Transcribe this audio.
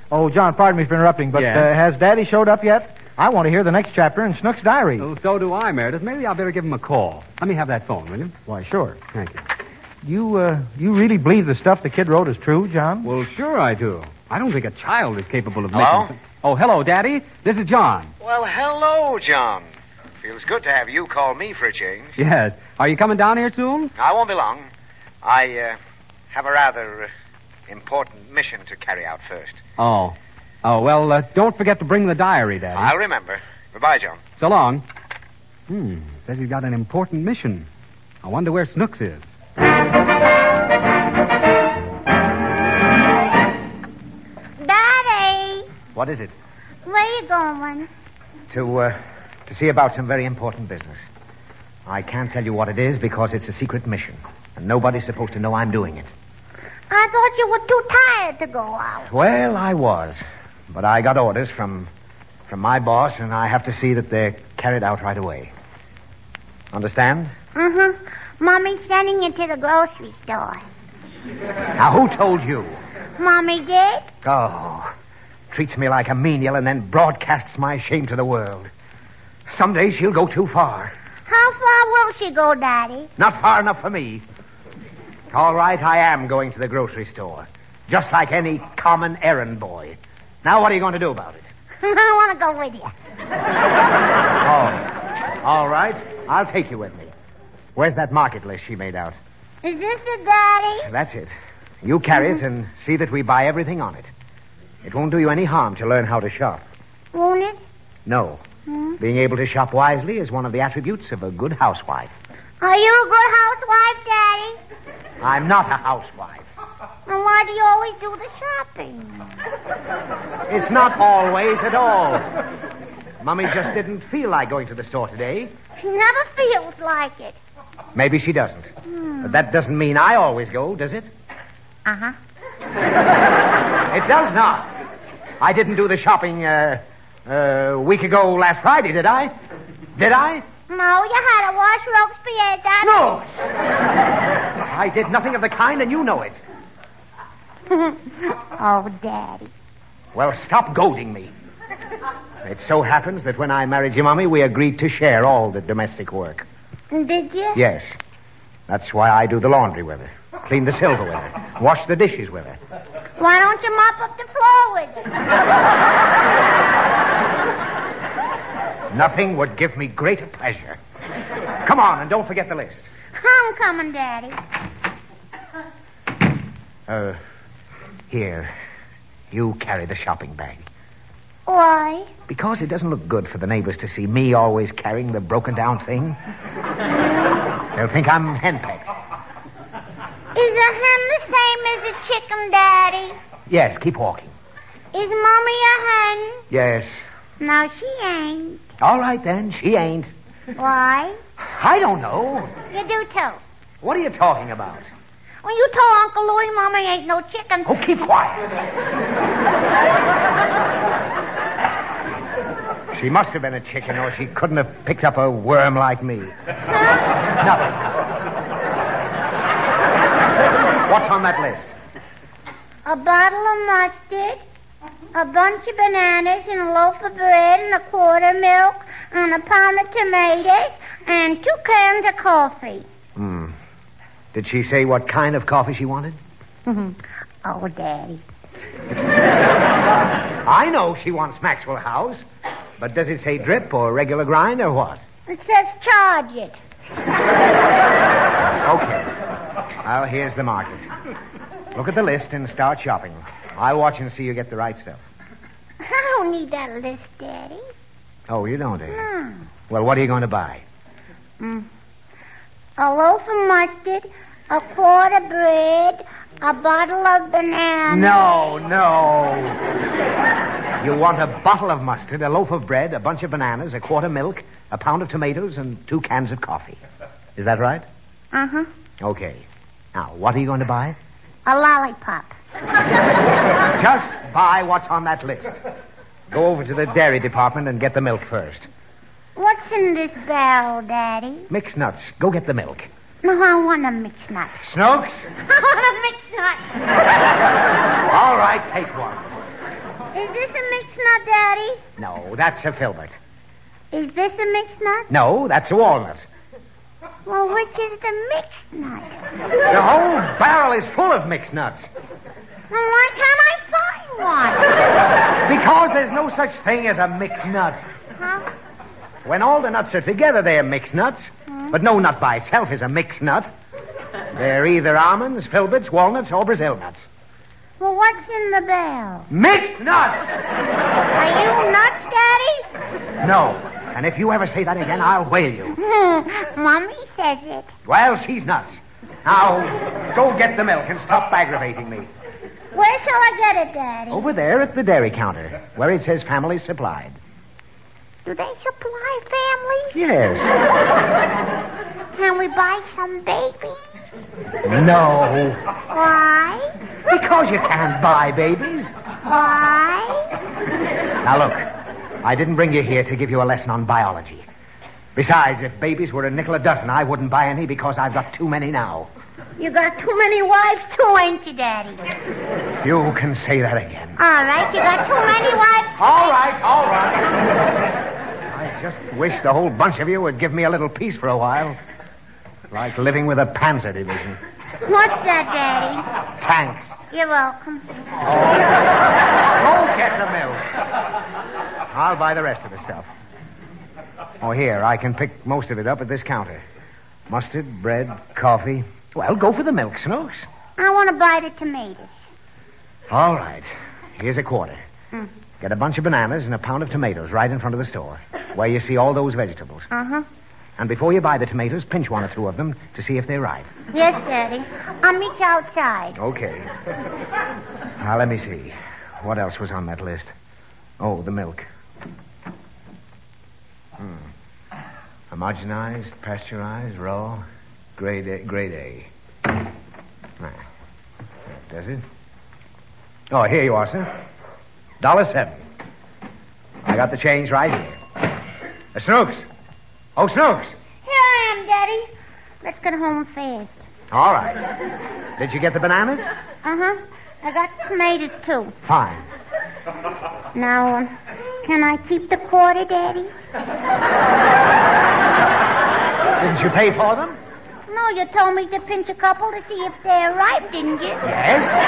Oh, John, pardon me for interrupting, but has Daddy showed up yet? I want to hear the next chapter in Snook's diary. Oh, so do I, Meredith. Maybe I'll better give him a call. Let me have that phone, will you? Why, sure. Thank you. You really believe the stuff the kid wrote is true, John? Well, sure I do. I don't think a child is capable of Hello? making... Oh, hello, Daddy. This is John. Well, hello, John. Feels good to have you call me for a change. Yes. Are you coming down here soon? I won't be long. I have a rather important mission to carry out first. Oh. Oh, well, don't forget to bring the diary, Daddy. I'll remember. Goodbye, John. So long. Says he's got an important mission. I wonder where Snooks is. Daddy! What is it? Where you going? To see about some very important business. I can't tell you what it is because it's a secret mission, and nobody's supposed to know I'm doing it. I thought you were too tired to go out. Well, I was, but I got orders from my boss, and I have to see that they're carried out right away. Understand? Mm-hmm. Mommy's sending you to the grocery store. Now, who told you? Mommy did? Oh, treats me like a menial and then broadcasts my shame to the world. Someday she'll go too far. How far will she go, Daddy? Not far enough for me. All right, I am going to the grocery store. Just like any common errand boy. Now, what are you going to do about it? I want to go with you. Oh, all right. I'll take you with me. Where's that market list she made out? Is this it, Daddy? That's it. You carry it and see that we buy everything on it. It won't do you any harm to learn how to shop. Won't it? No. Being able to shop wisely is one of the attributes of a good housewife. Are you a good housewife, Daddy? I'm not a housewife. Then why do you always do the shopping? It's not always at all. Mummy just didn't feel like going to the store today. She never feels like it. Maybe she doesn't. But that doesn't mean I always go, does it? Uh-huh. It does not. I didn't do the shopping a week ago last Friday, did I? Did I? No, you had to wash Robespierre, Daddy. No. I did nothing of the kind, and you know it. Oh, Daddy. Well, stop goading me. It so happens that when I married your Mummy, we agreed to share all the domestic work. Did you? Yes. That's why I do the laundry with her, clean the silver with her, wash the dishes with her. Why don't you mop up the floor with her? Nothing would give me greater pleasure. Come on, and don't forget the list. I'm coming, Daddy. Here. You carry the shopping bag. Why? Because it doesn't look good for the neighbors to see me always carrying the broken-down thing. They'll think I'm henpecked. Is a hen the same as a chicken, Daddy? Yes, keep walking. Is Mommy a hen? Yes. No, she ain't. All right, then. She ain't. Why? I don't know. You do, too. What are you talking about? When you told Uncle Louie Mommy ain't no chicken. Oh, keep quiet. She must have been a chicken, or she couldn't have picked up a worm like me. Nothing. What's on that list? A bottle of mustard, a bunch of bananas, and a loaf of bread, and a quart of milk, and a pound of tomatoes, and 2 cans of coffee. Did she say what kind of coffee she wanted? Oh, Daddy. I know she wants Maxwell House, but does it say drip or regular grind or what? It says charge it. Okay. Well, here's the market. Look at the list and start shopping. I'll watch and see you get the right stuff. I don't need that list, Daddy. Oh, you don't, eh? No. Well, what are you going to buy? A loaf of mustard, a quart of bread, a bottle of bananas. No. You want a bottle of mustard, a loaf of bread, a bunch of bananas, a quart of milk, a pound of tomatoes, and 2 cans of coffee. Is that right? Uh-huh. Okay. Now, what are you going to buy? A lollipop. Just buy what's on that list. Go over to the dairy department and get the milk first. What's in this barrel, Daddy? Mixed nuts. Go get the milk. No, I want a mixed nut. Snooks? I want a mixed nut. All right, take one. Is this a mixed nut, Daddy? No, that's a filbert. Is this a mixed nut? No, that's a walnut. Well, which is the mixed nut? The whole barrel is full of mixed nuts. Well, why can't I find one? Because there's no such thing as a mixed nut. Huh? When all the nuts are together, they are mixed nuts. But no nut by itself is a mixed nut. They're either almonds, filberts, walnuts, or Brazil nuts. Well, what's in the barrel? Mixed nuts! Are you nuts, Daddy? No. And if you ever say that again, I'll whale you. Mommy says it. Well, she's nuts. Now, go get the milk and stop aggravating me. Where shall I get it, Daddy? Over there at the dairy counter, where it says family supplied. Do they supply families? Yes. Can we buy some babies? No. Why? Because you can't buy babies. Why? Now, look. I didn't bring you here to give you a lesson on biology. Besides, if babies were a nickel a dozen, I wouldn't buy any because I've got too many now. You got too many wives, too, ain't you, Daddy? You can say that again. All right, you got too many wives. All right. I just wish the whole bunch of you would give me a little peace for a while. Like living with a Panzer division. What's that, Daddy? Tanks. You're welcome. Go get the milk. I'll buy the rest of the stuff. Oh, here, I can pick most of it up at this counter. Mustard, bread, coffee. Well, go for the milk, Snooks. I want to buy the tomatoes. All right. Here's a quarter. Get a bunch of bananas and a pound of tomatoes right in front of the store, where you see all those vegetables. Uh-huh. And before you buy the tomatoes, pinch one or two of them to see if they're ripe. Yes, Daddy. I'll meet you outside. Okay. Now, let me see. What else was on that list? Oh, the milk. Homogenized, pasteurized, raw, grade A. Nah, that does it. Oh, here you are, sir. $1.07. I got the change right here. Snooks. Oh, Snooks. Here I am, Daddy. Let's get home fast. All right. Did you get the bananas? Uh-huh. I got tomatoes, too. Fine. Now, can I keep the quarter, Daddy? Didn't you pay for them? No, you told me to pinch a couple to see if they're ripe, didn't you? Yes.